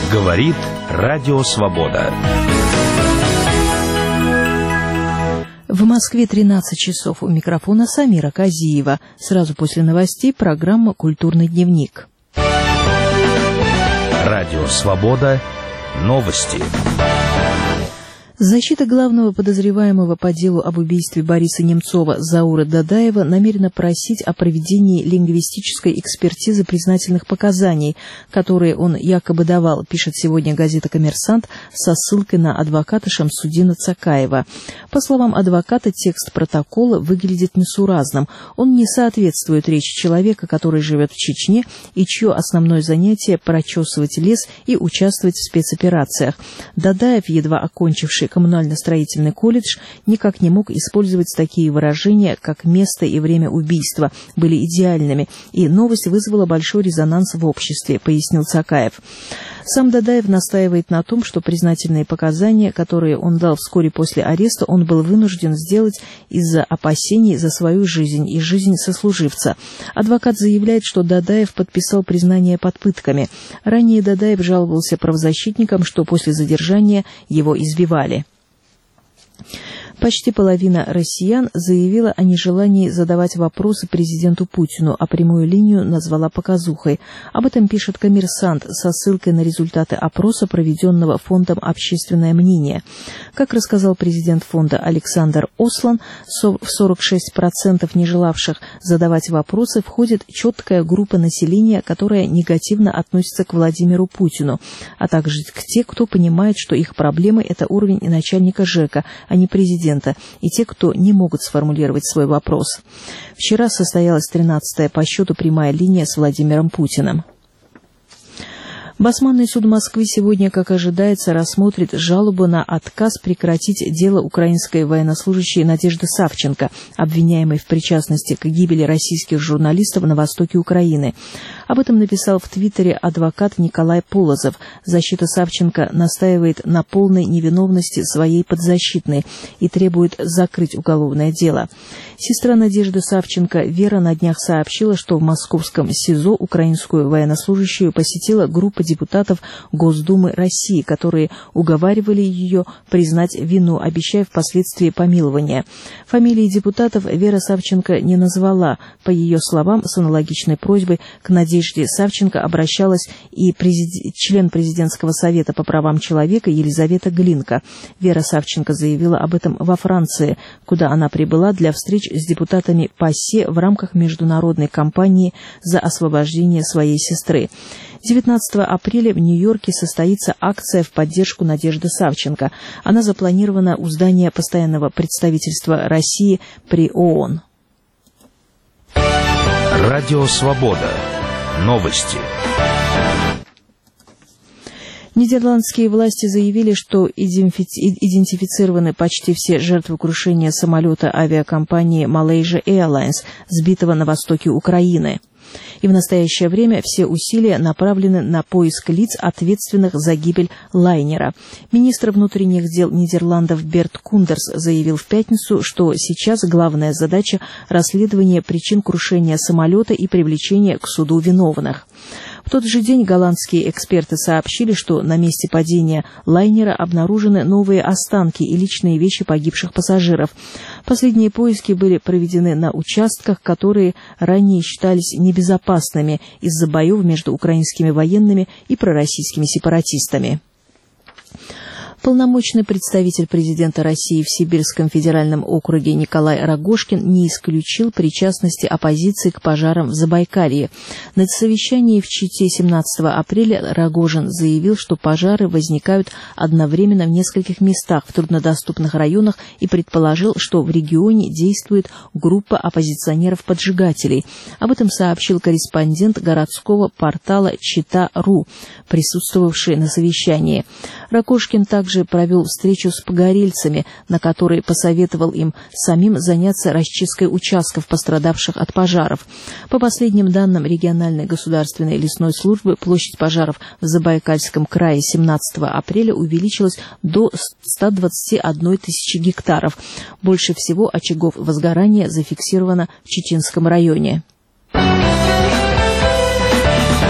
Говорит Радио Свобода. В Москве 13 часов. У микрофона Самира Казиева. Сразу после новостей программа «Культурный дневник». Радио Свобода. Новости. Защита главного подозреваемого по делу об убийстве Бориса Немцова Заура Дадаева намерена просить о проведении лингвистической экспертизы признательных показаний, которые он якобы давал, пишет сегодня газета «Коммерсант» со ссылкой на адвоката Шамсудина Цакаева. По словам адвоката, текст протокола выглядит несуразным. Он не соответствует речи человека, который живет в Чечне и чье основное занятие – прочесывать лес и участвовать в спецоперациях. Дадаев, едва окончивший коммунально-строительный колледж, никак не мог использовать такие выражения, как «место» и «время убийства» были идеальными, и новость вызвала большой резонанс в обществе, пояснил Цакаев. Сам Дадаев настаивает на том, что признательные показания, которые он дал вскоре после ареста, он был вынужден сделать из-за опасений за свою жизнь и жизнь сослуживца. Адвокат заявляет, что Дадаев подписал признание под пытками. Ранее Дадаев жаловался правозащитникам, что после задержания его избивали. Почти половина россиян заявила о нежелании задавать вопросы президенту Путину, а прямую линию назвала показухой. Об этом пишет «Коммерсант» со ссылкой на результаты опроса, проведенного фондом «Общественное мнение». Как рассказал президент фонда Александр Ослан, в 46% не желавших задавать вопросы входит четкая группа населения, которая негативно относится к Владимиру Путину, а также к те, кто понимает, что их проблемы – это уровень начальника ЖЭКа, а не президента, и те, кто не могут сформулировать свой вопрос. Вчера состоялась 13-я по счету прямая линия с Владимиром Путиным. Басманный суд Москвы сегодня, как ожидается, рассмотрит жалобу на отказ прекратить дело украинской военнослужащей Надежды Савченко, обвиняемой в причастности к гибели российских журналистов на востоке Украины. Об этом написал в Твиттере адвокат Николай Полозов. Защита Савченко настаивает на полной невиновности своей подзащитной и требует закрыть уголовное дело. Сестра Надежды Савченко Вера на днях сообщила, что в московском СИЗО украинскую военнослужащую посетила группа депутатов Госдумы России, которые уговаривали ее признать вину, обещая впоследствии помилование. Фамилии депутатов Вера Савченко не назвала. По ее словам, с аналогичной просьбой к Надежде Савченко обращалась и член президентского совета по правам человека Елизавета Глинка. Вера Савченко заявила об этом во Франции, куда она прибыла для встреч с депутатами ПАСЕ в рамках международной кампании за освобождение своей сестры. 19 апреля в Нью-Йорке состоится акция в поддержку Надежды Савченко. Она запланирована у здания постоянного представительства России при ООН. Радио Свобода. Новости. Нидерландские власти заявили, что идентифицированы почти все жертвы крушения самолета авиакомпании Malaysia Airlines, сбитого на востоке Украины. И в настоящее время все усилия направлены на поиск лиц, ответственных за гибель лайнера. Министр внутренних дел Нидерландов Берт Кундерс заявил в пятницу, что сейчас главная задача – расследование причин крушения самолета и привлечение к суду виновных. В тот же день голландские эксперты сообщили, что на месте падения лайнера обнаружены новые останки и личные вещи погибших пассажиров. Последние поиски были проведены на участках, которые ранее считались небезопасными из-за боев между украинскими военными и пророссийскими сепаратистами. Полномочный представитель президента России в Сибирском федеральном округе Николай Рогожкин не исключил причастности оппозиции к пожарам в Забайкалье. На совещании в Чите 17 апреля Рогожин заявил, что пожары возникают одновременно в нескольких местах в труднодоступных районах и предположил, что в регионе действует группа оппозиционеров-поджигателей. Об этом сообщил корреспондент городского портала Чита.ру, присутствовавший на совещании. Рогожкин также провел встречу с погорельцами, на которой посоветовал им самим заняться расчисткой участков, пострадавших от пожаров. По последним данным региональной государственной лесной службы, площадь пожаров в Забайкальском крае 17 апреля увеличилась до 121 тысячи гектаров. Больше всего очагов возгорания зафиксировано в Читинском районе.